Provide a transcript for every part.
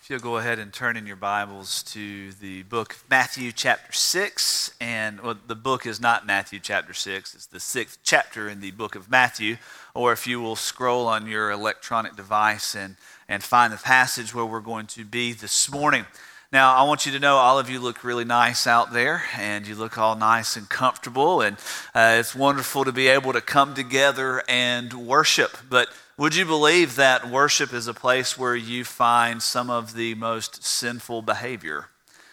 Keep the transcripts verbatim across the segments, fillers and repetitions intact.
If you'll go ahead and turn in your Bibles to the book of Matthew chapter six, and well, the book is not Matthew chapter six, it's the sixth chapter in the book of Matthew, or if you will scroll on your electronic device and, and find the passage where we're going to be this morning. Now, I want you to know all of you look really nice out there, and you look all nice and comfortable, and uh, it's wonderful to be able to come together and worship, but would you believe that worship is a place where you find some of the most sinful behavior?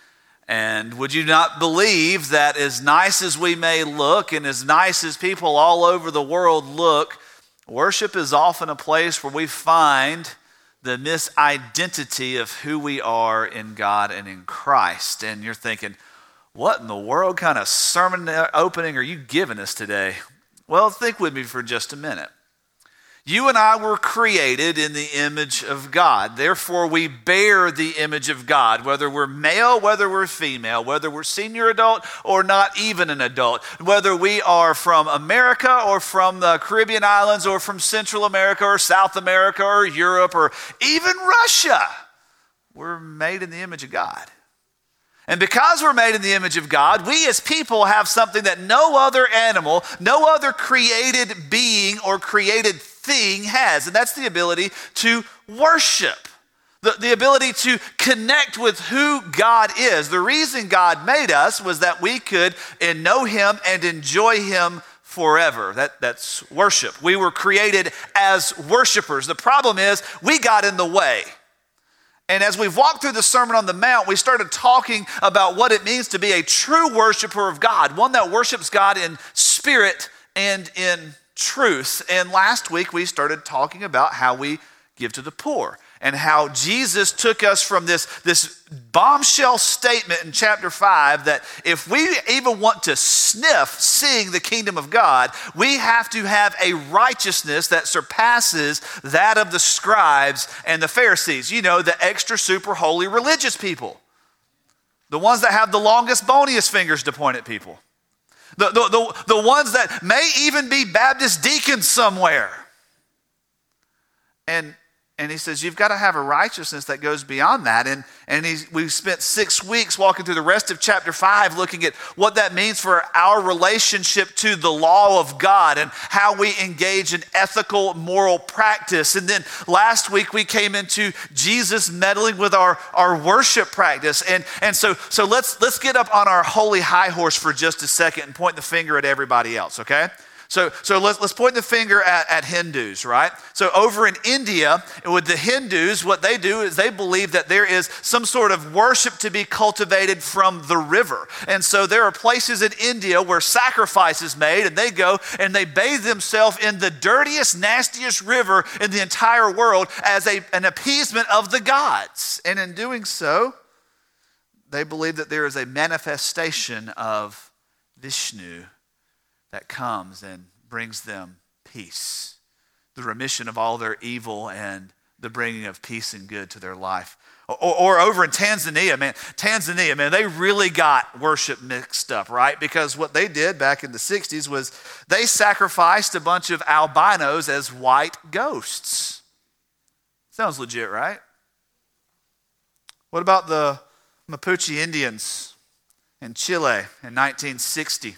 And would you not believe that as nice as we may look and as nice as people all over the world look, worship is often a place where we find the misidentity of who we are in God and in Christ. And you're thinking, what in the world kind of sermon opening are you giving us today? Well, think with me for just a minute. You and I were created in the image of God. Therefore, we bear the image of God, whether we're male, whether we're female, whether we're senior adult or not even an adult, whether we are from America or from the Caribbean islands or from Central America or South America or Europe or even Russia. We're made in the image of God. And because we're made in the image of God, we as people have something that no other animal, no other created being or created thing has, and that's the ability to worship, the, the ability to connect with who God is. The reason God made us was that we could know Him and enjoy Him forever. That, that's worship. We were created as worshipers. The problem is we got in the way. And as we've walked through the Sermon on the Mount, we started talking about what it means to be a true worshiper of God, one that worships God in spirit and in truth. And last week we started talking about how we give to the poor and how Jesus took us from this, this bombshell statement in chapter five that if we even want to sniff seeing the kingdom of God, we have to have a righteousness that surpasses that of the scribes and the Pharisees. You know, the extra super holy religious people. The ones that have the longest, boniest fingers to point at people. The, the, the, the ones that may even be Baptist deacons somewhere. And and he says, you've got to have a righteousness that goes beyond that. And, and he's, we've spent six weeks walking through the rest of chapter five looking at what that means for our relationship to the law of God and how we engage in ethical, moral practice. And then last week we came into Jesus meddling with our, our worship practice. And, and so, so let's, let's get up on our holy high horse for just a second and point the finger at everybody else, okay? So, so let's, let's point the finger at, at Hindus, right? So over in India, with the Hindus, what they do is they believe that there is some sort of worship to be cultivated from the river. And so there are places in India where sacrifice is made, and they go and they bathe themselves in the dirtiest, nastiest river in the entire world as a, an appeasement of the gods. And in doing so, they believe that there is a manifestation of Vishnu that comes and brings them peace, the remission of all their evil and the bringing of peace and good to their life. Or, or over in Tanzania, man, Tanzania, man, they really got worship mixed up, right? Because what they did back in the sixties was they sacrificed a bunch of albinos as white ghosts. Sounds legit, right? What about the Mapuche Indians in Chile in nineteen sixty?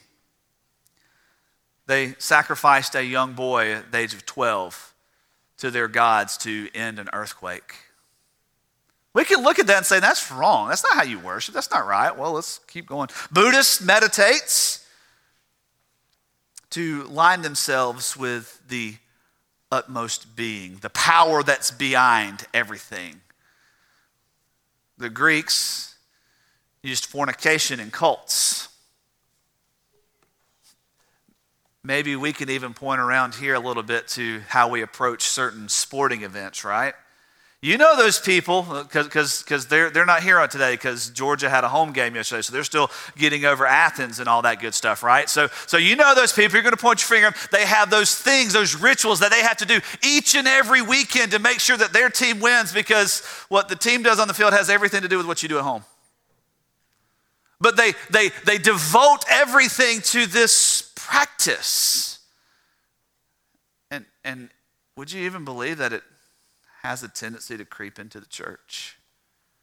They sacrificed a young boy at the age of twelve to their gods to end an earthquake. We can look at that and say, that's wrong. That's not how you worship. That's not right. Well, let's keep going. Buddhists meditates to line themselves with the utmost being, the power that's behind everything. The Greeks used fornication in cults. Maybe we can even point around here a little bit to how we approach certain sporting events, right? You know those people, because because they're, they're not here on today because Georgia had a home game yesterday, so they're still getting over Athens and all that good stuff, right? So, so you know those people, you're going to point your finger, they have those things, those rituals that they have to do each and every weekend to make sure that their team wins, because what the team does on the field has everything to do with what you do at home. But they they they devote everything to this practice. And and would you even believe that it has a tendency to creep into the church?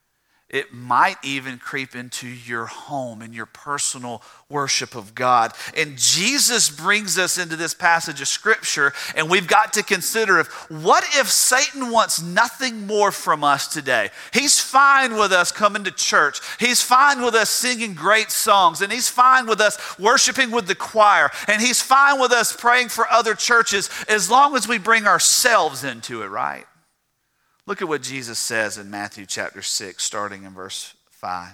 It might even creep into your home and your personal worship of God. And Jesus brings us into this passage of Scripture, and we've got to consider if, what if Satan wants nothing more from us today? He's fine with us coming to church. He's fine with us singing great songs, and he's fine with us worshiping with the choir, and he's fine with us praying for other churches as long as we bring ourselves into it, right? Look at what Jesus says in Matthew chapter six, starting in verse five.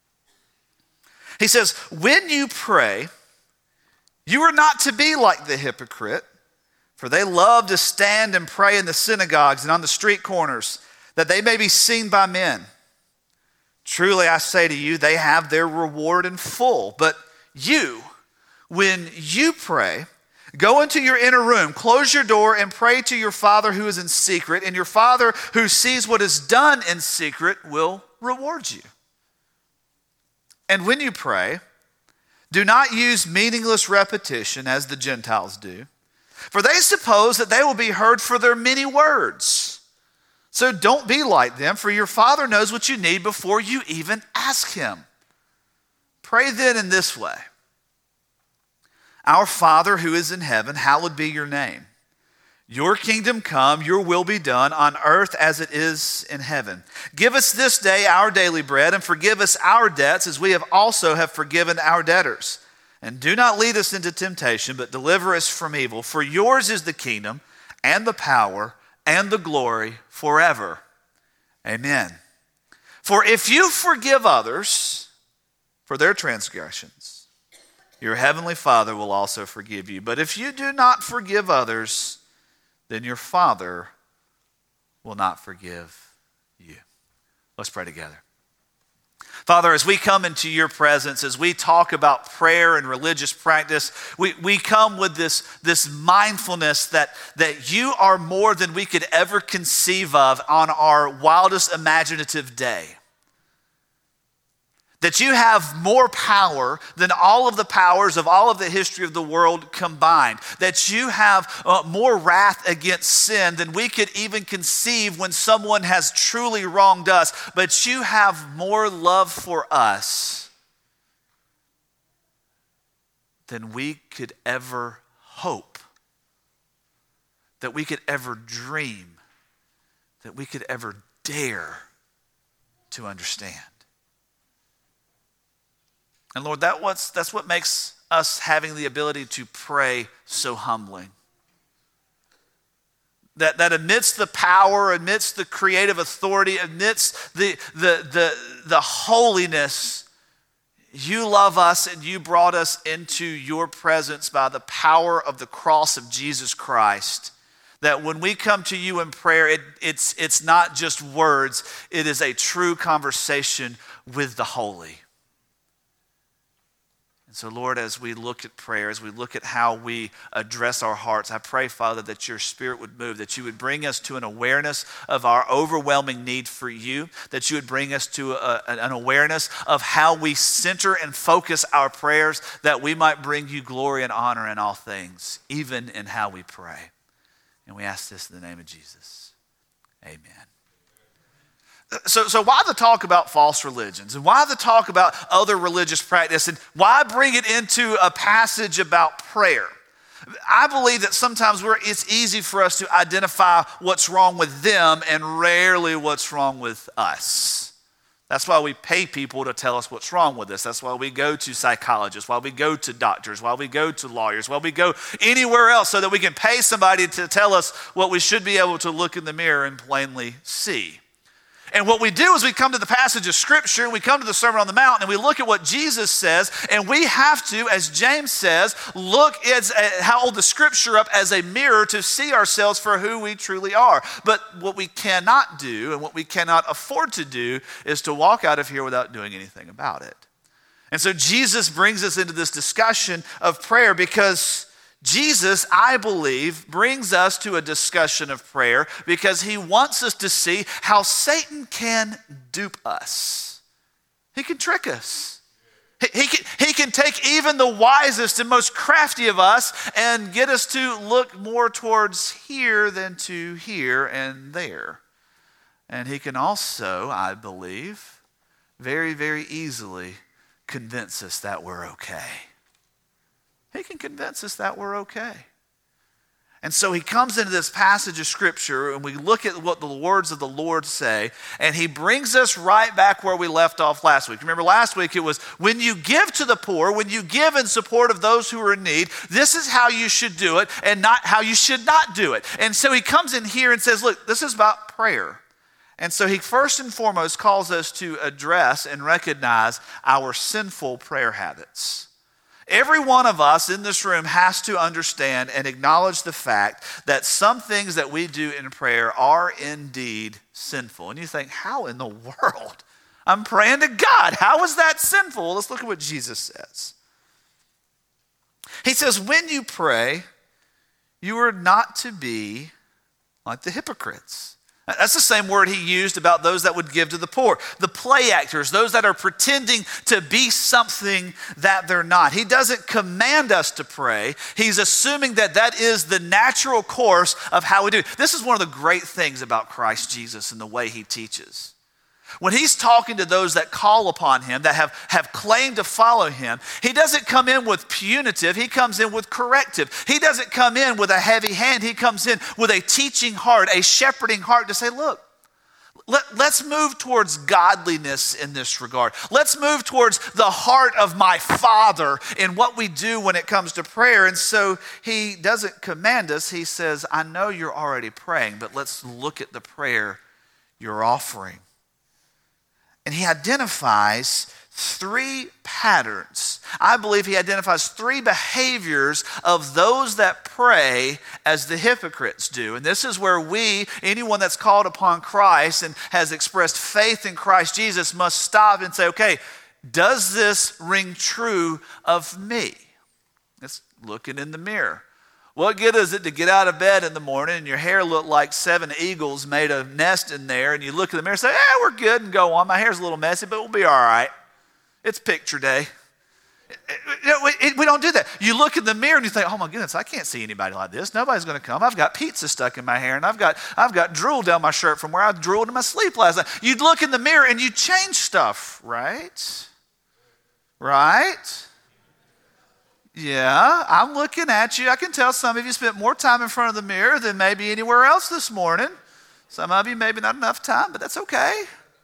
He says, when you pray, you are not to be like the hypocrite, for they love to stand and pray in the synagogues and on the street corners, that they may be seen by men. Truly I say to you, they have their reward in full. But you, when you pray, go into your inner room, close your door, and pray to your Father who is in secret, and your Father who sees what is done in secret will reward you. And when you pray, do not use meaningless repetition as the Gentiles do, for they suppose that they will be heard for their many words. So don't be like them, for your Father knows what you need before you even ask him. Pray then in this way. Our Father who is in heaven, hallowed be your name. Your kingdom come, your will be done on earth as it is in heaven. Give us this day our daily bread, and forgive us our debts as we have also have forgiven our debtors. And do not lead us into temptation, but deliver us from evil. For yours is the kingdom and the power and the glory forever. Amen. For if you forgive others for their transgressions, your heavenly Father will also forgive you. But if you do not forgive others, then your Father will not forgive you. Let's pray together. Father, as we come into your presence, as we talk about prayer and religious practice, we, we come with this, this mindfulness that, that you are more than we could ever conceive of on our wildest imaginative day. That you have more power than all of the powers of all of the history of the world combined. That you have uh, more wrath against sin than we could even conceive when someone has truly wronged us. But you have more love for us than we could ever hope, that we could ever dream, that we could ever dare to understand. And Lord, that what's, that's what makes us having the ability to pray so humbling. That, that amidst the power, amidst the creative authority, amidst the, the, the, the holiness, you love us and you brought us into your presence by the power of the cross of Jesus Christ. That when we come to you in prayer, it, it's, it's not just words, it is a true conversation with the holy. And so, Lord, as we look at prayer, as we look at how we address our hearts, I pray, Father, that your Spirit would move, that you would bring us to an awareness of our overwhelming need for you, that you would bring us to a, an awareness of how we center and focus our prayers, that we might bring you glory and honor in all things, even in how we pray. And we ask this in the name of Jesus. Amen. So, so why the talk about false religions? And why the talk about other religious practice? And why bring it into a passage about prayer? I believe that sometimes we're, it's easy for us to identify what's wrong with them and rarely what's wrong with us. That's why we pay people to tell us what's wrong with us. That's why we go to psychologists, why we go to doctors, why we go to lawyers, why we go anywhere else so that we can pay somebody to tell us what we should be able to look in the mirror and plainly see. And what we do is we come to the passage of Scripture and we come to the Sermon on the Mount and we look at what Jesus says, and we have to, as James says, look at how hold the Scripture up as a mirror to see ourselves for who we truly are. But what we cannot do and what we cannot afford to do is to walk out of here without doing anything about it. And so Jesus brings us into this discussion of prayer because Jesus, I believe, brings us to a discussion of prayer because he wants us to see how Satan can dupe us. He can trick us. He, he, can, he can take even the wisest and most crafty of us and get us to look more towards here than to here and there. And he can also, I believe, very, very easily convince us that we're okay. He can convince us that we're okay. And so he comes into this passage of Scripture, and we look at what the words of the Lord say, and he brings us right back where we left off last week. Remember, last week it was, when you give to the poor, when you give in support of those who are in need, this is how you should do it, and not how you should not do it. And so he comes in here and says, look, this is about prayer. And so he first and foremost calls us to address and recognize our sinful prayer habits. Every one of us in this room has to understand and acknowledge the fact that some things that we do in prayer are indeed sinful. And you think, how in the world? I'm praying to God. How is that sinful? Well, let's look at what Jesus says. He says, when you pray, you are not to be like the hypocrites. That's the same word he used about those that would give to the poor. The play actors, those that are pretending to be something that they're not. He doesn't command us to pray. He's assuming that that is the natural course of how we do it. This is one of the great things about Christ Jesus and the way he teaches. When he's talking to those that call upon him, that have, have claimed to follow him, he doesn't come in with punitive, he comes in with corrective. He doesn't come in with a heavy hand, he comes in with a teaching heart, a shepherding heart to say, look, let, let's move towards godliness in this regard. Let's move towards the heart of my Father in what we do when it comes to prayer. And so he doesn't command us, he says, I know you're already praying, but let's look at the prayer you're offering. And he identifies three patterns. I believe he identifies three behaviors of those that pray as the hypocrites do. And this is where we, anyone that's called upon Christ and has expressed faith in Christ Jesus, must stop and say, okay, does this ring true of me? Let's look it in the mirror. What good is it to get out of bed in the morning and your hair look like seven eagles made a nest in there, and you look in the mirror and say, yeah, we're good, and go on. My hair's a little messy, but we'll be all right. It's picture day. We don't do that. You look in the mirror and you think, oh my goodness, I can't see anybody like this. Nobody's going to come. I've got pizza stuck in my hair, and I've got I've got drool down my shirt from where I drooled in my sleep last night. You look in the mirror and you change stuff, right? Right? Yeah, I'm looking at you. I can tell some of you spent more time in front of the mirror than maybe anywhere else this morning. Some of you maybe not enough time, but that's okay.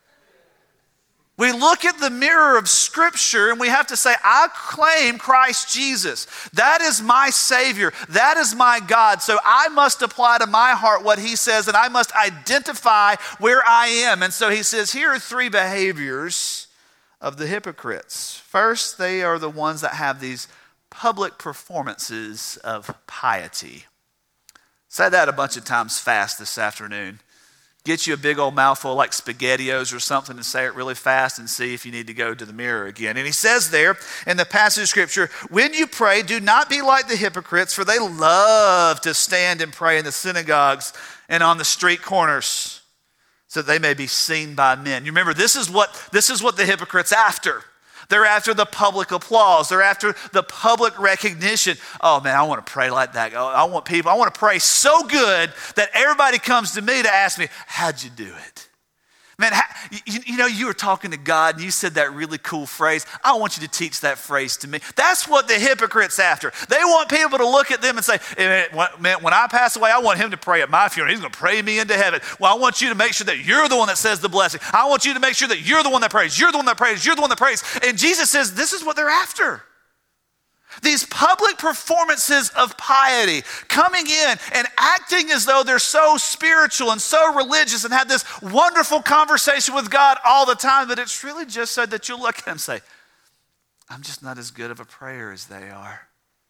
We look at the mirror of Scripture and we have to say, I claim Christ Jesus. That is my Savior. That is my God. So I must apply to my heart what he says, and I must identify where I am. And so he says, here are three behaviors of the hypocrites. First, they are the ones that have these public performances of piety. Say that a bunch of times fast this afternoon. Get you a big old mouthful like SpaghettiOs or something and say it really fast and see if you need to go to the mirror again. And he says there in the passage of Scripture, when you pray, do not be like the hypocrites, for they love to stand and pray in the synagogues and on the street corners so that they may be seen by men. You remember, this is what, this is what the hypocrite's after. They're after the public applause. They're after the public recognition. Oh man, I want to pray like that. I want people, I want to pray so good that everybody comes to me to ask me, how'd you do it? Man, how, you, you know, you were talking to God and you said that really cool phrase. I want you to teach that phrase to me. That's what the hypocrite's after. They want people to look at them and say, man, when I pass away, I want him to pray at my funeral. He's going to pray me into heaven. Well, I want you to make sure that you're the one that says the blessing. I want you to make sure that you're the one that prays. You're the one that prays. You're the one that prays. And Jesus says, this is what they're after. These public performances of piety, coming in and acting as though they're so spiritual and so religious and have this wonderful conversation with God all the time, that it's really just so that you'll look at them and say, I'm just not as good of a prayer as they are.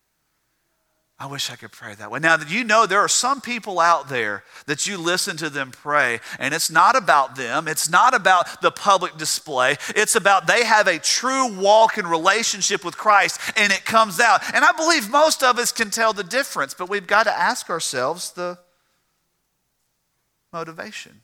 I wish I could pray that way. Now, you know there are some people out there that you listen to them pray, and it's not about them. It's not about the public display. It's about they have a true walk and relationship with Christ, and it comes out. And I believe most of us can tell the difference, but we've got to ask ourselves the motivation.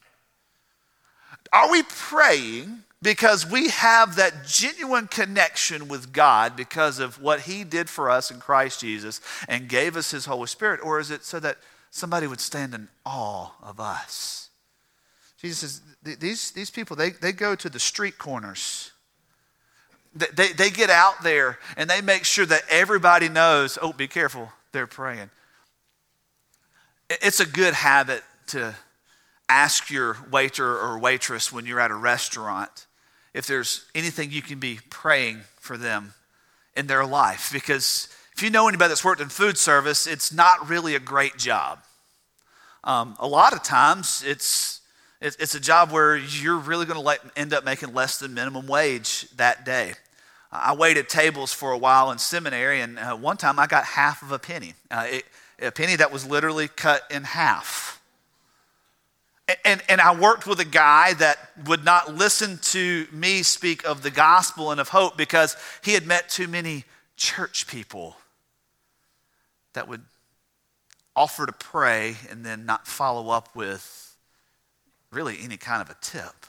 Are we praying because we have that genuine connection with God because of what he did for us in Christ Jesus and gave us his Holy Spirit? Or is it so that somebody would stand in awe of us? Jesus says, these, these people, they, they go to the street corners. They, they, they get out there and they make sure that everybody knows, oh, be careful, they're praying. It's a good habit to ask your waiter or waitress when you're at a restaurant if there's anything you can be praying for them in their life. Because if you know anybody that's worked in food service, it's not really a great job. Um, a lot of times it's it's a job where you're really going to end up making less than minimum wage that day. I waited tables for a while in seminary, and uh, one time I got half of a penny. Uh, it, a penny that was literally cut in half. And, and, and I worked with a guy that would not listen to me speak of the gospel and of hope because he had met too many church people that would offer to pray and then not follow up with really any kind of a tip.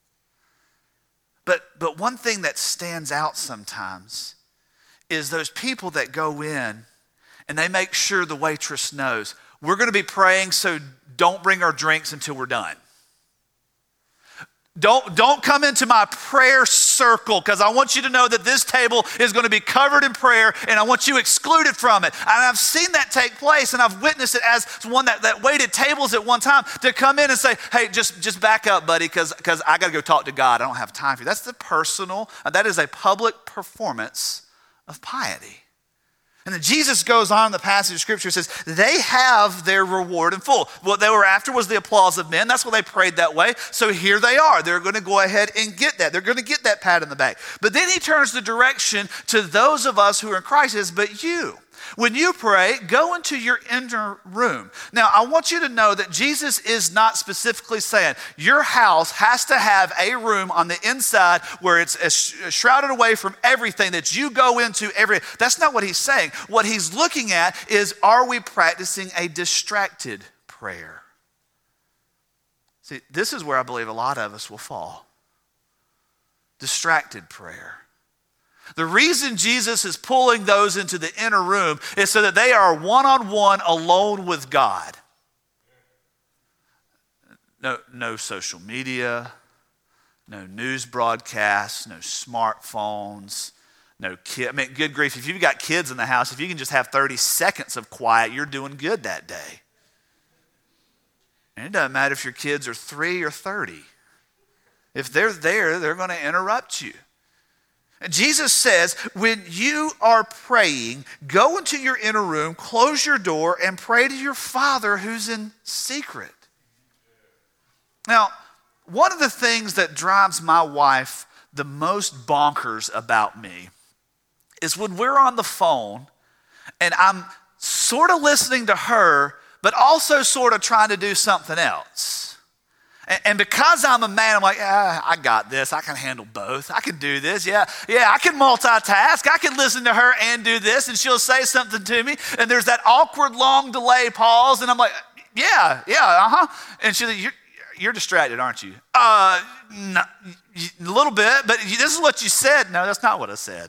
But but one thing that stands out sometimes is those people that go in and they make sure the waitress knows, we're going to be praying, so don't bring our drinks until we're done. Don't, don't come into my prayer circle because I want you to know that this table is going to be covered in prayer and I want you excluded from it. And I've seen that take place and I've witnessed it as one that, that waited tables at one time to come in and say, hey, just, just back up, buddy, because because I got to go talk to God. I don't have time for you. That's the personal, that is a public performance of piety. And then Jesus goes on in the passage of Scripture and says, they have their reward in full. What they were after was the applause of men. That's why they prayed that way. So here they are. They're going to go ahead and get that. They're going to get that pat in the back. But then he turns the direction to those of us who are in Christ. He says, but you, when you pray, go into your inner room. Now, I want you to know that Jesus is not specifically saying your house has to have a room on the inside where it's shrouded away from everything that you go into every. That's not what he's saying. What he's looking at is, are we practicing a distracted prayer? See, this is where I believe a lot of us will fall. Distracted prayer. The reason Jesus is pulling those into the inner room is so that they are one-on-one alone with God. No, no social media, no news broadcasts, no smartphones, no kid. I mean, good grief, if you've got kids in the house, if you can just have thirty seconds of quiet, you're doing good that day. And it doesn't matter if your kids are three or thirty. If they're there, they're going to interrupt you. Jesus says, when you are praying, go into your inner room, close your door, and pray to your Father who's in secret. Now, one of the things that drives my wife the most bonkers about me is when we're on the phone and I'm sort of listening to her, but also sort of trying to do something else. And because I'm a man, I'm like, ah, I got this. I can handle both. I can do this. Yeah, yeah, I can multitask. I can listen to her and do this. And she'll say something to me. And there's that awkward long delay pause. And I'm like, yeah, yeah, uh-huh. And she's like, you're, you're distracted, aren't you? Uh, no, a little bit, but this is what you said. No, that's not what I said.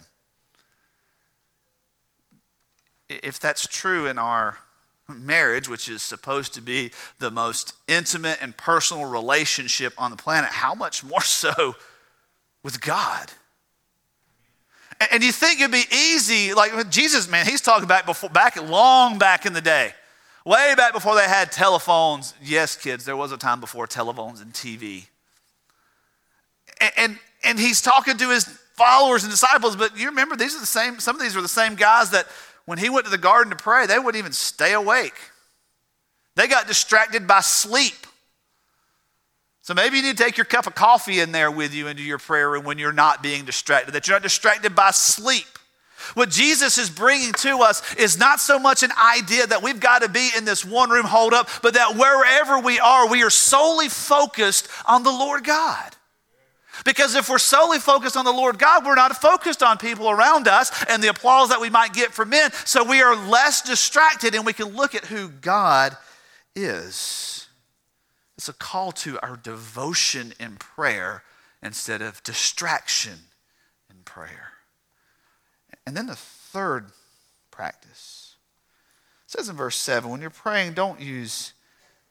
If that's true in our marriage, which is supposed to be the most intimate and personal relationship on the planet, how much more so with God? And you think it'd be easy, like Jesus, man, he's talking back before, back long back in the day, way back before they had telephones. Yes, kids, there was a time before telephones and T V. And, and, and he's talking to his followers and disciples, but you remember, these are the same, some of these were the same guys that when he went to the garden to pray, they wouldn't even stay awake. They got distracted by sleep. So maybe you need to take your cup of coffee in there with you into your prayer room when you're not being distracted, that you're not distracted by sleep. What Jesus is bringing to us is not so much an idea that we've got to be in this one room hold up, but that wherever we are, we are solely focused on the Lord God. Because if we're solely focused on the Lord God, we're not focused on people around us and the applause that we might get from men. So we are less distracted and we can look at who God is. It's a call to our devotion in prayer instead of distraction in prayer. And then the third practice. It says in verse seven, when you're praying, don't use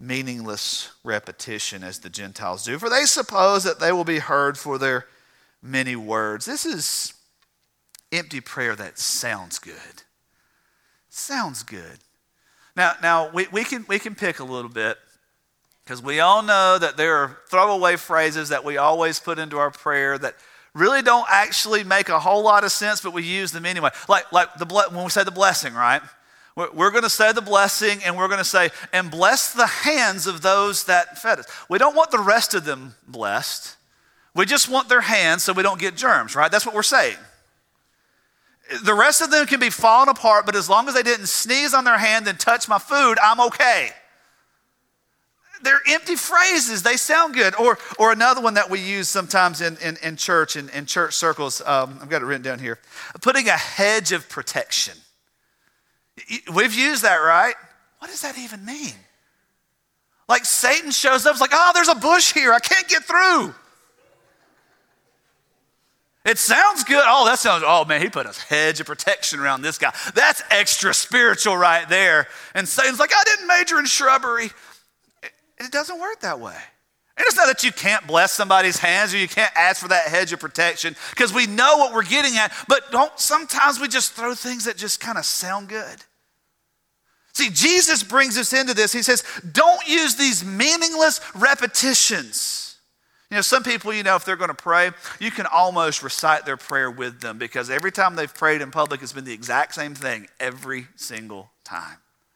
meaningless repetition as the Gentiles do, for they suppose that they will be heard for their many words. This is empty prayer that sounds good. Sounds good. Now, now we, we can we can pick a little bit, because we all know that there are throwaway phrases that we always put into our prayer that really don't actually make a whole lot of sense, but we use them anyway. Like like the when we say the blessing, right? We're, we're going to say the blessing, and we're going to say, and bless the hands of those that fed us. We don't want the rest of them blessed. We just want their hands so we don't get germs, right? That's what we're saying. The rest of them can be falling apart, but as long as they didn't sneeze on their hand and touch my food, I'm okay. They're empty phrases. They sound good. Or or another one that we use sometimes in, in, in church, in, in church circles, um, I've got it written down here, putting a hedge of protection. We've used that, right? What does that even mean? Like Satan shows up, it's like, oh, there's a bush here. I can't get through. It sounds good. Oh, that sounds, oh man, he put a hedge of protection around this guy. That's extra spiritual right there. And Satan's like, I didn't major in shrubbery. It, it doesn't work that way. And it's not that you can't bless somebody's hands or you can't ask for that hedge of protection, because we know what we're getting at, but don't sometimes we just throw things that just kind of sound good. See, Jesus brings us into this. He says, don't use these meaningless repetitions. You know, some people, you know, if they're going to pray, you can almost recite their prayer with them, because every time they've prayed in public, it's been the exact same thing every single time.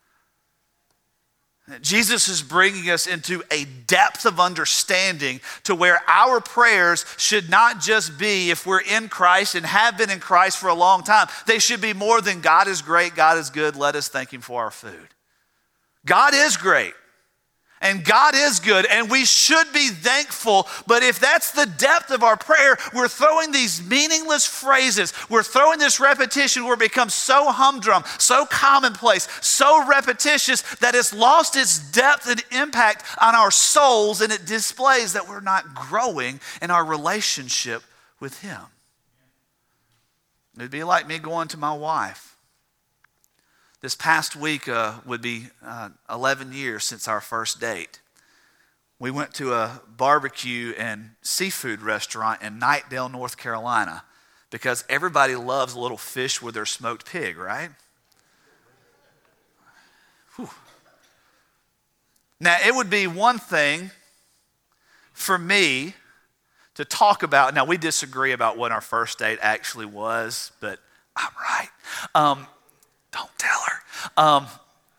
Jesus is bringing us into a depth of understanding to where our prayers should not just be, if we're in Christ and have been in Christ for a long time, they should be more than God is great, God is good, let us thank him for our food. God is great. And God is good, and we should be thankful. But if that's the depth of our prayer, we're throwing these meaningless phrases. We're throwing this repetition where it becomes so humdrum, so commonplace, so repetitious that it's lost its depth and impact on our souls, and it displays that we're not growing in our relationship with him. It'd be like me going to my wife. This past week uh, would be uh, eleven years since our first date. We went to a barbecue and seafood restaurant in Knightdale, North Carolina, because everybody loves a little fish with their smoked pig, right? Whew. Now, it would be one thing for me to talk about. Now, we disagree about what our first date actually was, but I'm right. Um, Don't tell her. Um,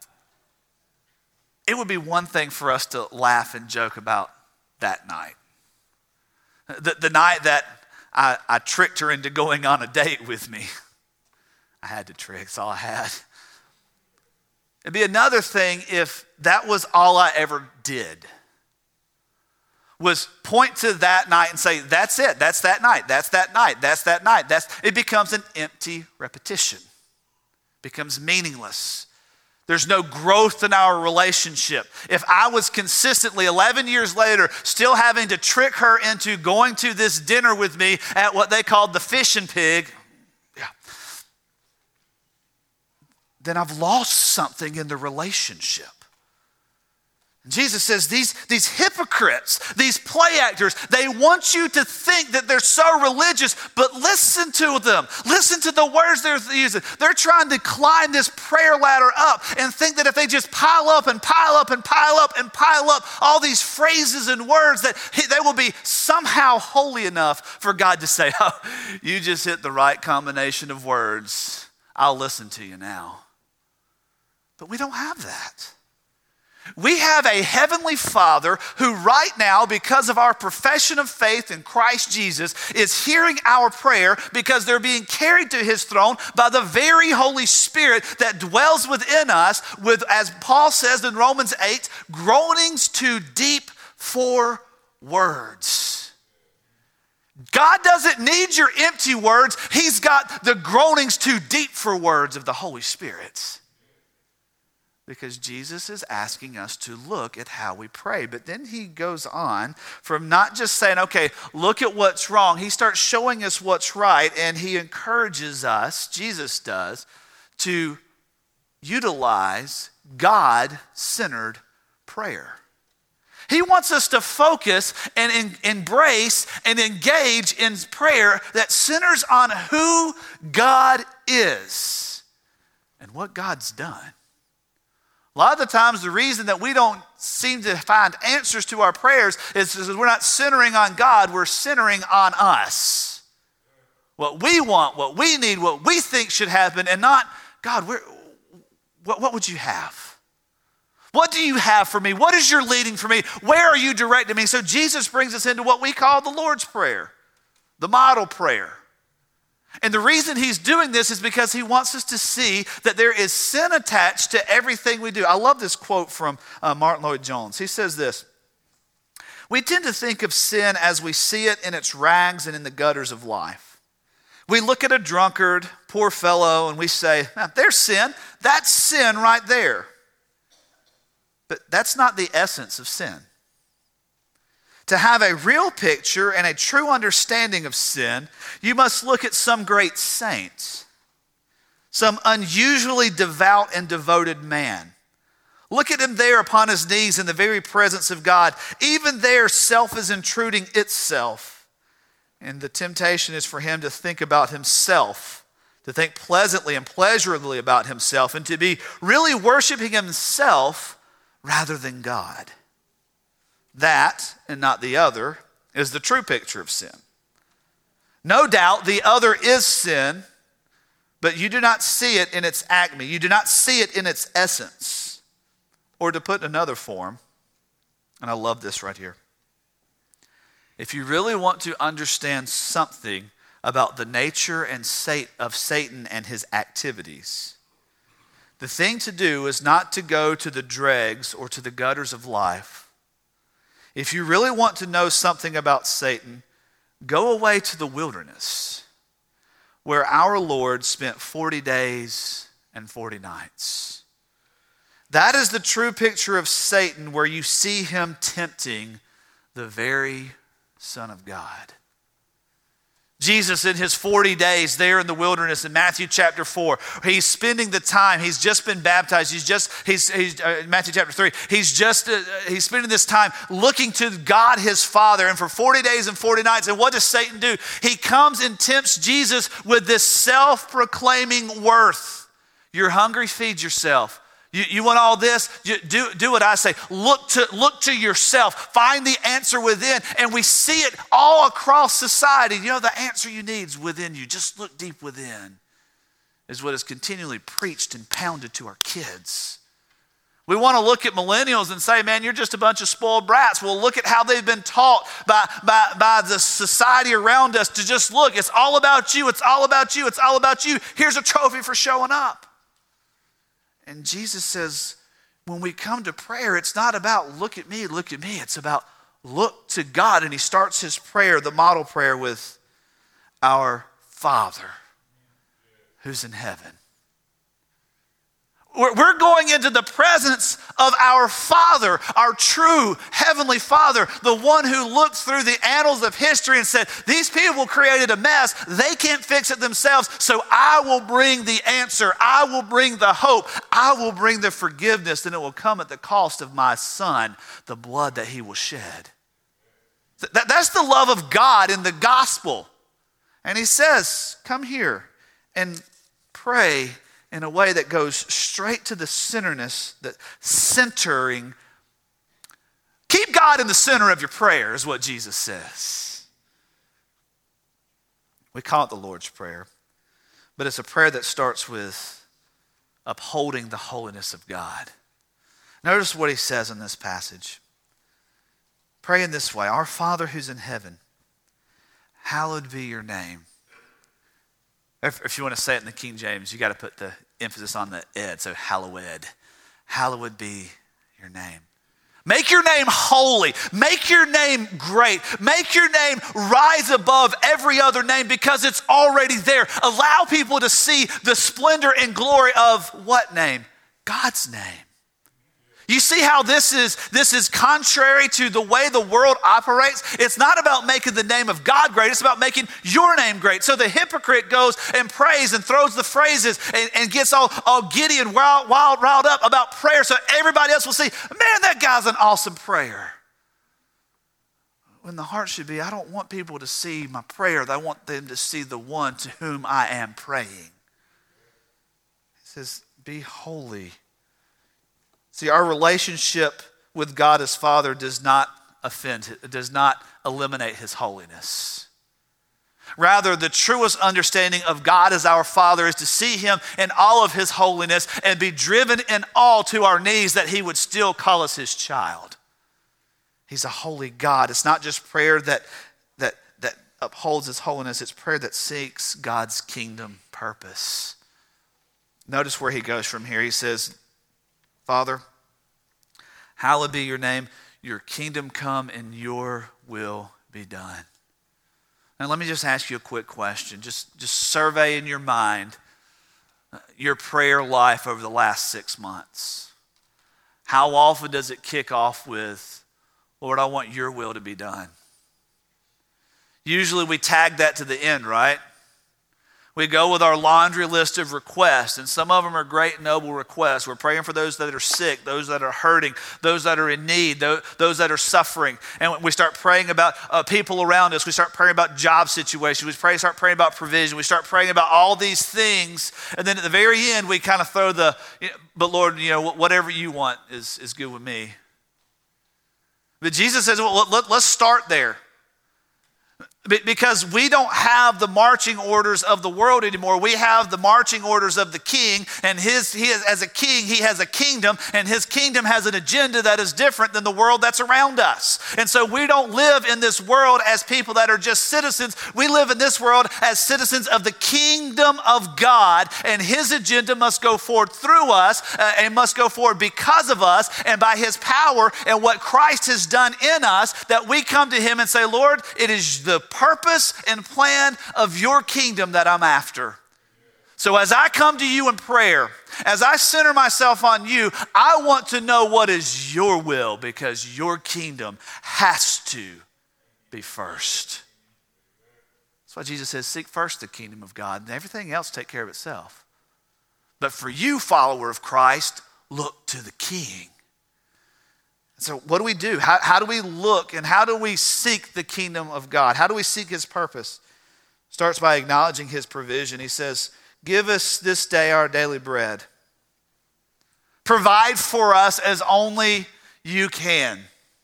it would be one thing for us to laugh and joke about that night. The, the night that I, I tricked her into going on a date with me. I had to trick, that's all I had. It'd be another thing if that was all I ever did. Was point to that night and say, that's it, that's that night, that's that night, that's that night. That's, it becomes an empty repetition. Becomes meaningless. There's no growth in our relationship. If I was consistently eleven years later still having to trick her into going to this dinner with me at what they called the Fish and Pig, yeah, then I've lost something in the relationship. Jesus says these, these hypocrites, these play actors, they want you to think that they're so religious, but listen to them. Listen to the words they're using. They're trying to climb this prayer ladder up and think that if they just pile up and pile up and pile up and pile up all these phrases and words, that they will be somehow holy enough for God to say, oh, you just hit the right combination of words. I'll listen to you now. But we don't have that. We have a heavenly Father who right now, because of our profession of faith in Christ Jesus, is hearing our prayer because they're being carried to his throne by the very Holy Spirit that dwells within us with, as Paul says in Romans eight, groanings too deep for words. God doesn't need your empty words. He's got the groanings too deep for words of the Holy Spirit. Because Jesus is asking us to look at how we pray. But then he goes on from not just saying, okay, look at what's wrong. He starts showing us what's right, and he encourages us, Jesus does, to utilize God-centered prayer. He wants us to focus and en- embrace and engage in prayer that centers on who God is and what God's done. A lot of the times the reason that we don't seem to find answers to our prayers is because we're not centering on God, we're centering on us. What we want, what we need, what we think should happen, and not, God, where, what, what would you have? What do you have for me? What is your leading for me? Where are you directing me? So Jesus brings us into what we call the Lord's Prayer, the model prayer. And the reason he's doing this is because he wants us to see that there is sin attached to everything we do. I love this quote from uh, Martin Lloyd-Jones. He says this: "We tend to think of sin as we see it in its rags and in the gutters of life. We look at a drunkard, poor fellow, and we say, ah, there's sin. That's sin right there. But that's not the essence of sin. To have a real picture and a true understanding of sin, you must look at some great saint, some unusually devout and devoted man. Look at him there upon his knees in the very presence of God. Even there, self is intruding itself. And the temptation is for him to think about himself, to think pleasantly and pleasurably about himself, and to be really worshiping himself rather than God. That, and not the other, is the true picture of sin. No doubt the other is sin, but you do not see it in its acme. You do not see it in its essence. Or to put in another form, and I love this right here. If you really want to understand something about the nature and state of Satan and his activities, the thing to do is not to go to the dregs or to the gutters of life. If you really want to know something about Satan, go away to the wilderness, where our Lord spent forty days and forty nights. That is the true picture of Satan, where you see him tempting the very Son of God. Jesus, in his forty days there in the wilderness in Matthew chapter four, he's spending the time, he's just been baptized, he's just, he's, he's uh, Matthew chapter three, he's just, uh, he's spending this time looking to God his Father, and for forty days and forty nights, and what does Satan do? He comes and tempts Jesus with this self-proclaiming worth. You're hungry, feed yourself. You, you want all this? You, do, do what I say. Look to, look to yourself. Find the answer within. And we see it all across society. You know, the answer you need is within you. Just look deep within, is what is continually preached and pounded to our kids. We want to look at millennials and say, man, you're just a bunch of spoiled brats. Well, look at how they've been taught by, by, by the society around us to just look. It's all about you. It's all about you. It's all about you. Here's a trophy for showing up. And Jesus says, when we come to prayer, it's not about look at me, look at me. It's about look to God. And he starts his prayer, the model prayer, with our Father who's in heaven. We're going into the presence of our Father, our true Heavenly Father, the one who looked through the annals of history and said, these people created a mess. They can't fix it themselves, so I will bring the answer. I will bring the hope. I will bring the forgiveness, and it will come at the cost of my Son, the blood that he will shed. That's the love of God in the gospel. And he says, come here and pray in a way that goes straight to the centerness, that centering. Keep God in the center of your prayer is what Jesus says. We call it the Lord's Prayer, but it's a prayer that starts with upholding the holiness of God. Notice what he says in this passage. Pray in this way: Our Father who's in heaven, hallowed be your name. If, if you want to say it in the King James, you got to put the emphasis on the ed, so hallowed. Hallowed be your name. Make your name holy. Make your name great. Make your name rise above every other name because it's already there. Allow people to see the splendor and glory of what name? God's name. You see how this is, this is contrary to the way the world operates? It's not about making the name of God great. It's about making your name great. So the hypocrite goes and prays and throws the phrases and, and gets all, all giddy and wild, wild, riled up about prayer so everybody else will see, man, that guy's an awesome prayer. When the heart should be, I don't want people to see my prayer. I want them to see the one to whom I am praying. He says, be holy. See, our relationship with God as Father does not offend, it does not eliminate his holiness. Rather, the truest understanding of God as our Father is to see him in all of his holiness and be driven in awe to our knees that he would still call us his child. He's a holy God. It's not just prayer that, that, that upholds his holiness, it's prayer that seeks God's kingdom purpose. Notice where he goes from here. He says, Father, hallowed be your name, your kingdom come and your will be done. Now let me just ask you a quick question. Just, just survey in your mind your prayer life over the last six months. How often does it kick off with, Lord, I want your will to be done? Usually we tag that to the end, right? We go with our laundry list of requests, and some of them are great, noble requests. We're praying for those that are sick, those that are hurting, those that are in need, those that are suffering. And we start praying about uh, people around us. We start praying about job situations. We pray, start praying about provision. We start praying about all these things. And then at the very end, we kind of throw the, you know, but Lord, you know, whatever you want is, is good with me. But Jesus says, well, let, let's start there. Because we don't have the marching orders of the world anymore. We have the marching orders of the king, and his, he is, as a king, he has a kingdom, and his kingdom has an agenda that is different than the world that's around us. And so we don't live in this world as people that are just citizens. We live in this world as citizens of the kingdom of God, and his agenda must go forward through us, uh, and must go forward because of us, and by his power and what Christ has done in us, that we come to him and say, Lord, it is the purpose and plan of your kingdom that I'm after. So as I come to you in prayer, as I center myself on you, I want to know what is your will, because your kingdom has to be first. That's why Jesus says, seek first the kingdom of God, and everything else take care of itself. But for you, follower of Christ, look to the King. So what do we do? How, how do we look and how do we seek the kingdom of God? How do we seek his purpose? Starts by acknowledging his provision. He says, give us this day our daily bread. Provide for us as only you can.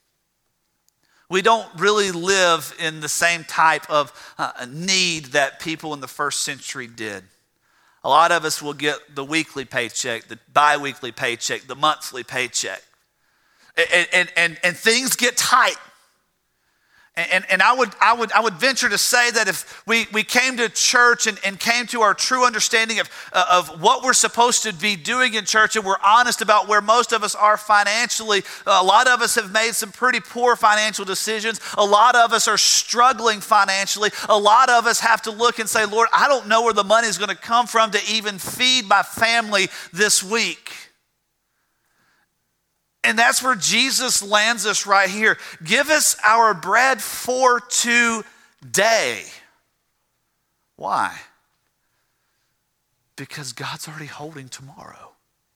We don't really live in the same type of uh, need that people in the first century did. A lot of us will get the weekly paycheck, the bi-weekly paycheck, the monthly paycheck. And, and, and, and things get tight. And, and I would I would I would venture to say that if we, we came to church and, and came to our true understanding of, uh, of what we're supposed to be doing in church, and we're honest about where most of us are financially, a lot of us have made some pretty poor financial decisions. A lot of us are struggling financially. A lot of us have to look and say, Lord, I don't know where the money is going to come from to even feed my family this week. And that's where Jesus lands us right here. Give us our bread for today. Why? Because God's already holding tomorrow.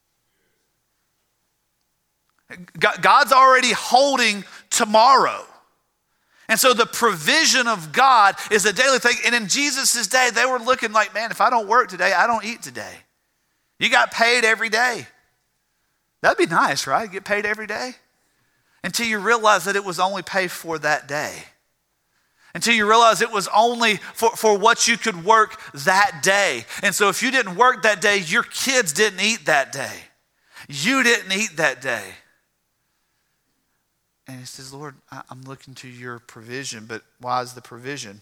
God's already holding tomorrow. And so the provision of God is a daily thing. And in Jesus' day, they were looking like, man, if I don't work today, I don't eat today. You got paid every day. That'd be nice, right? Get paid every day. Until you realize that it was only paid for that day. Until you realize it was only for, for what you could work that day. And so if you didn't work that day, your kids didn't eat that day. You didn't eat that day. And he says, Lord, I'm looking to your provision. But why is the provision?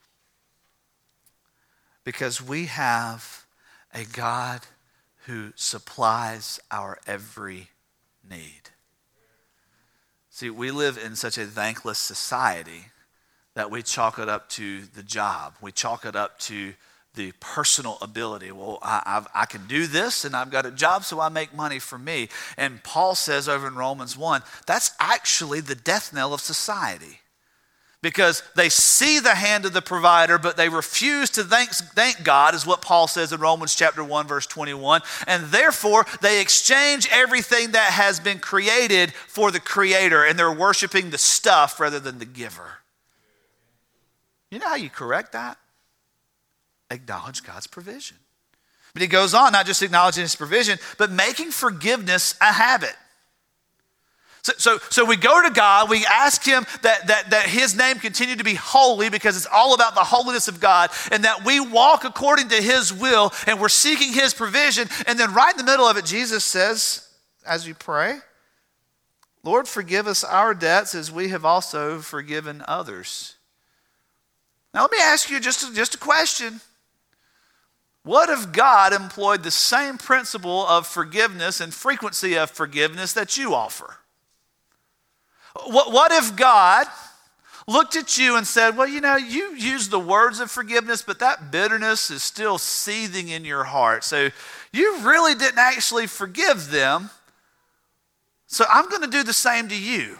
Because we have a God who supplies our every need. See, we live in such a thankless society that we chalk it up to the job. We chalk it up to the personal ability. Well, I, I've, I can do this and I've got a job so I make money for me. And Paul says over in Romans one, that's actually the death knell of society. Because they see the hand of the provider, but they refuse to thank, thank God, is what Paul says in Romans chapter one, verse twenty-one. And therefore, they exchange everything that has been created for the creator, and they're worshiping the stuff rather than the giver. You know how you correct that? Acknowledge God's provision. But he goes on, not just acknowledging his provision, but making forgiveness a habit. So, so, so we go to God, we ask him that, that, that his name continue to be holy because it's all about the holiness of God, and that we walk according to his will, and we're seeking his provision. And then right in the middle of it, Jesus says, as we pray, Lord, forgive us our debts as we have also forgiven others. Now let me ask you just a, just a question. What if God employed the same principle of forgiveness and frequency of forgiveness that you offer? What, what if God looked at you and said, well, you know, you use the words of forgiveness, but that bitterness is still seething in your heart. So you really didn't actually forgive them. So I'm going to do the same to you.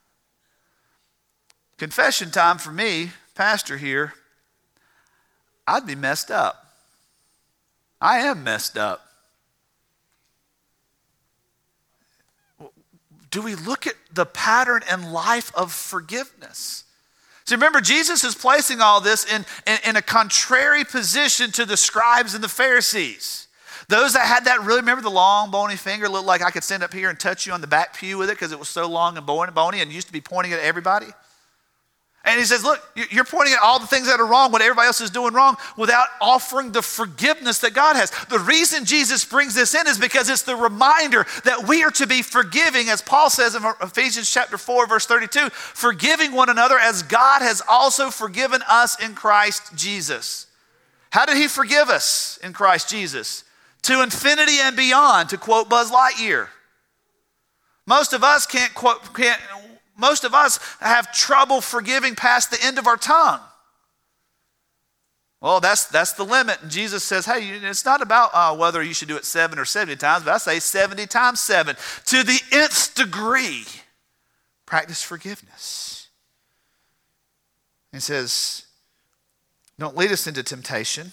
Confession time for me, pastor here, I'd be messed up. I am messed up. Do we look at the pattern and life of forgiveness? So remember, Jesus is placing all this in, in, in a contrary position to the scribes and the Pharisees. Those that had that really, remember the long bony finger, looked like I could stand up here and touch you on the back pew with it because it was so long and bony and used to be pointing at everybody. And he says, look, you're pointing at all the things that are wrong, what everybody else is doing wrong, without offering the forgiveness that God has. The reason Jesus brings this in is because it's the reminder that we are to be forgiving, as Paul says in Ephesians chapter four, verse thirty-two, forgiving one another as God has also forgiven us in Christ Jesus. How did he forgive us in Christ Jesus? To infinity and beyond, to quote Buzz Lightyear. Most of us can't quote, can't, Most of us have trouble forgiving past the end of our tongue. Well, that's that's the limit. And Jesus says, hey, it's not about uh, whether you should do it seven or seventy times, but I say seventy times seven. To the nth degree, practice forgiveness. He says, don't lead us into temptation,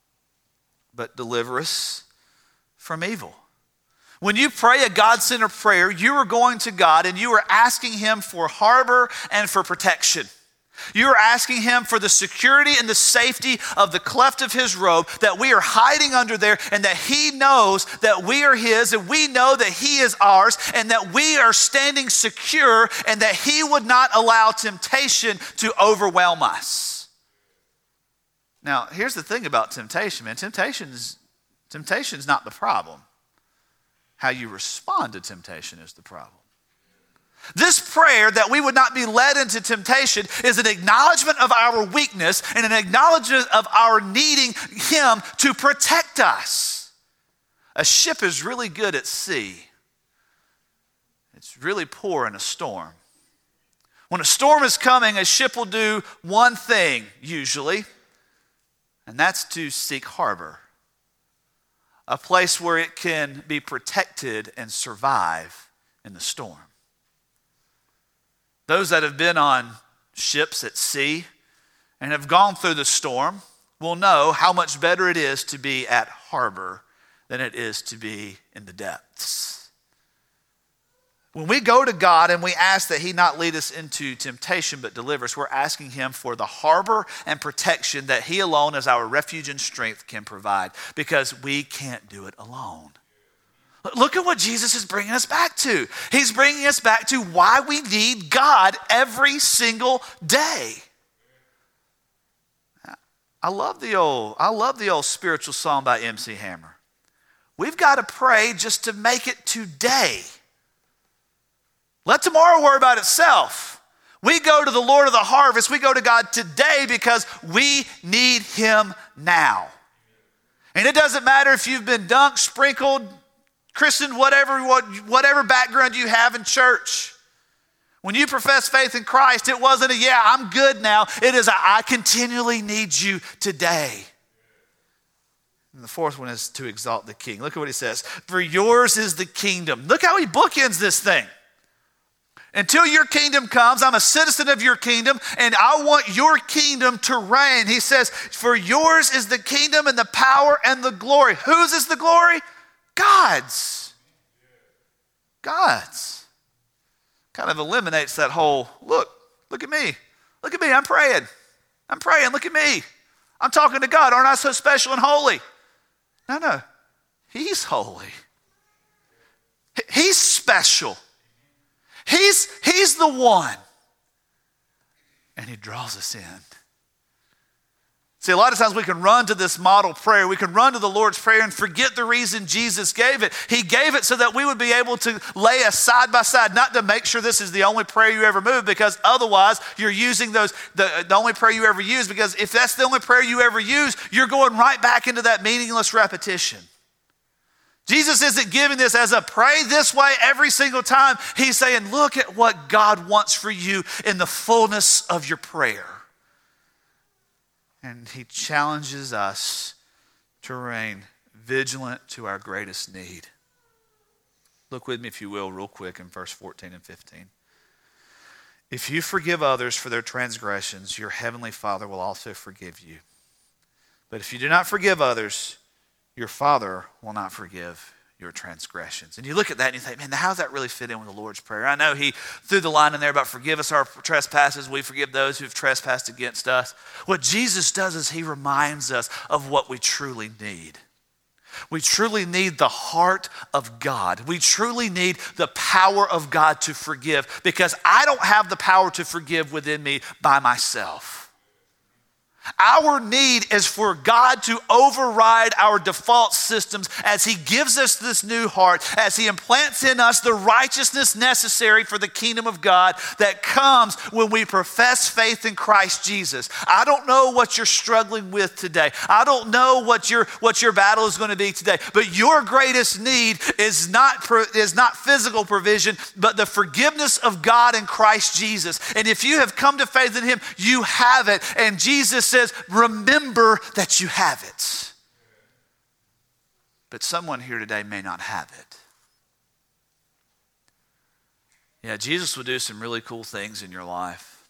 but deliver us from evil. When you pray a God-centered prayer, you are going to God and you are asking him for harbor and for protection. You are asking him for the security and the safety of the cleft of his robe, that we are hiding under there, and that he knows that we are his and we know that he is ours, and that we are standing secure, and that he would not allow temptation to overwhelm us. Now, here's the thing about temptation, man. Temptation is, temptation is not the problem. How you respond to temptation is the problem. This prayer, that we would not be led into temptation, is an acknowledgement of our weakness and an acknowledgement of our needing him to protect us. A ship is really good at sea. It's really poor in a storm. When a storm is coming, a ship will do one thing usually, and that's to seek harbor. A place where it can be protected and survive in the storm. Those that have been on ships at sea and have gone through the storm will know how much better it is to be at harbor than it is to be in the depths. When we go to God and we ask that he not lead us into temptation but deliver us, we're asking him for the harbor and protection that he alone as our refuge and strength can provide, because we can't do it alone. Look at what Jesus is bringing us back to. He's bringing us back to why we need God every single day. I love the old, I love the old spiritual song by M C Hammer. We've got to pray just to make it today. Let tomorrow worry about itself. We go to the Lord of the harvest. We go to God today because we need him now. And it doesn't matter if you've been dunked, sprinkled, christened, whatever, whatever background you have in church. When you profess faith in Christ, it wasn't a, yeah, I'm good now. It is a, I continually need you today. And the fourth one is to exalt the king. Look at what he says. For yours is the kingdom. Look how he bookends this thing. Until your kingdom comes, I'm a citizen of your kingdom, and I want your kingdom to reign. He says, for yours is the kingdom and the power and the glory. Whose is the glory? God's. God's. Kind of eliminates that whole, look, look at me. Look at me, I'm praying. I'm praying, look at me. I'm talking to God. Aren't I so special and holy? No, no. He's holy. He's special. He's, he's the one. And he draws us in. See, a lot of times we can run to this model prayer. We can run to the Lord's Prayer and forget the reason Jesus gave it. He gave it so that we would be able to lay us side by side, not to make sure this is the only prayer you ever move, because otherwise you're using those, the, the only prayer you ever use, because if that's the only prayer you ever use, you're going right back into that meaningless repetition. Jesus isn't giving this as a pray this way every single time. He's saying, look at what God wants for you in the fullness of your prayer. And he challenges us to remain vigilant to our greatest need. Look with me, if you will, real quick in verse fourteen and fifteen. If you forgive others for their transgressions, your heavenly Father will also forgive you. But if you do not forgive others, your Father will not forgive your transgressions. And you look at that and you think, man, how does that really fit in with the Lord's Prayer? I know he threw the line in there about forgive us our trespasses. We forgive those who've trespassed against us. What Jesus does is he reminds us of what we truly need. We truly need the heart of God. We truly need the power of God to forgive, because I don't have the power to forgive within me by myself. Our need is for God to override our default systems as he gives us this new heart, as he implants in us the righteousness necessary for the kingdom of God that comes when we profess faith in Christ Jesus. I don't know what you're struggling with today. I don't know what your, what your battle is going to be today, but your greatest need is not, is not physical provision, but the forgiveness of God in Christ Jesus. And if you have come to faith in him, you have it. And Jesus says, remember that you have it. But someone here today may not have it. Yeah, Jesus will do some really cool things in your life.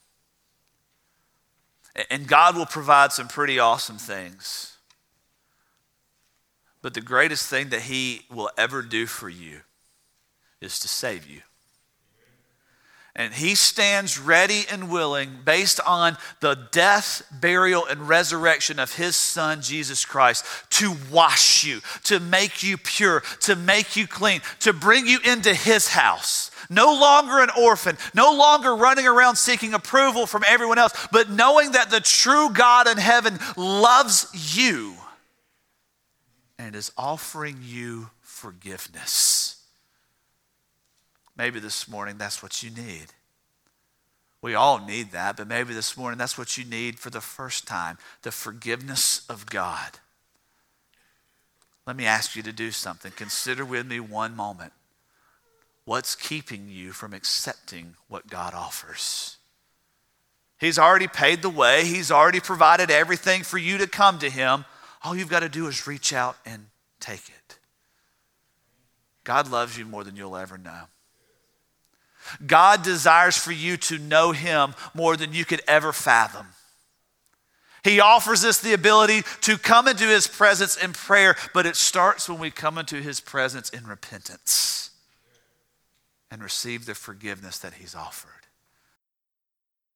And God will provide some pretty awesome things. But the greatest thing that he will ever do for you is to save you. And he stands ready and willing, based on the death, burial, and resurrection of his son, Jesus Christ, to wash you, to make you pure, to make you clean, to bring you into his house. No longer an orphan, no longer running around seeking approval from everyone else, but knowing that the true God in heaven loves you and is offering you forgiveness. Maybe this morning that's what you need. We all need that, but maybe this morning that's what you need for the first time, the forgiveness of God. Let me ask you to do something. Consider with me one moment. What's keeping you from accepting what God offers? He's already paid the way. He's already provided everything for you to come to him. All you've got to do is reach out and take it. God loves you more than you'll ever know. God desires for you to know him more than you could ever fathom. He offers us the ability to come into his presence in prayer, but it starts when we come into his presence in repentance and receive the forgiveness that he's offered.